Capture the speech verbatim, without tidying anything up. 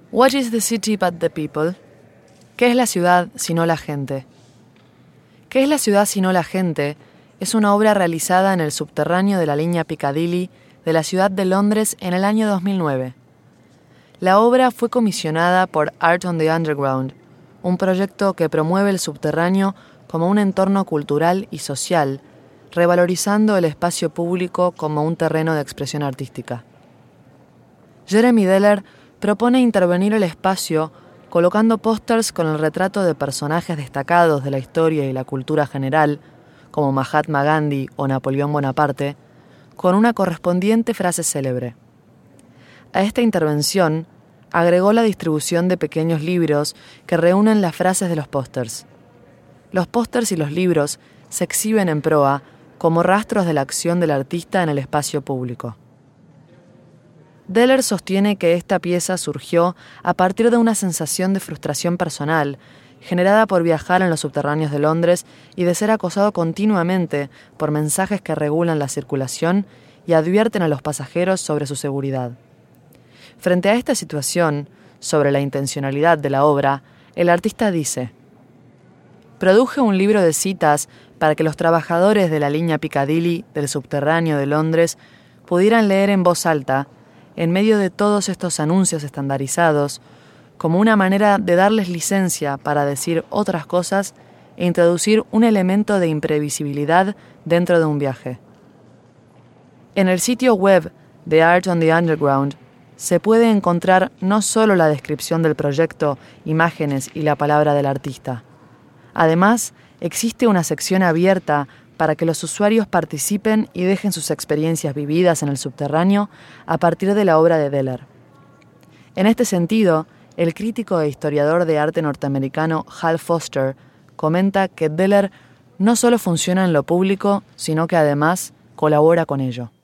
What is the city but the people? ¿Qué es la ciudad sino la gente? ¿Qué es la ciudad sino la gente? Es una obra realizada en el subterráneo de la línea Piccadilly de la ciudad de Londres en el año dos mil nueve. La obra fue comisionada por Art on the Underground, un proyecto que promueve el subterráneo como un entorno cultural y social, revalorizando el espacio público como un terreno de expresión artística. Jeremy Deller propone intervenir el espacio colocando pósters con el retrato de personajes destacados de la historia y la cultura general, como Mahatma Gandhi o Napoleón Bonaparte, con una correspondiente frase célebre. A esta intervención agregó la distribución de pequeños libros que reúnen las frases de los pósters. Los pósters y los libros se exhiben en proa como rastros de la acción del artista en el espacio público. Deller sostiene que esta pieza surgió a partir de una sensación de frustración personal, generada por viajar en los subterráneos de Londres y de ser acosado continuamente por mensajes que regulan la circulación y advierten a los pasajeros sobre su seguridad. Frente a esta situación, sobre la intencionalidad de la obra, el artista dice: «Produje un libro de citas para que los trabajadores de la línea Piccadilly del subterráneo de Londres pudieran leer en voz alta, en medio de todos estos anuncios estandarizados, como una manera de darles licencia para decir otras cosas e introducir un elemento de imprevisibilidad dentro de un viaje». En el sitio web de Art on the Underground se puede encontrar no solo la descripción del proyecto, imágenes y la palabra del artista. Además, existe una sección abierta para que los usuarios participen y dejen sus experiencias vividas en el subterráneo a partir de la obra de Deller. En este sentido, el crítico e historiador de arte norteamericano Hal Foster comenta que Deller no solo funciona en lo público, sino que además colabora con ello.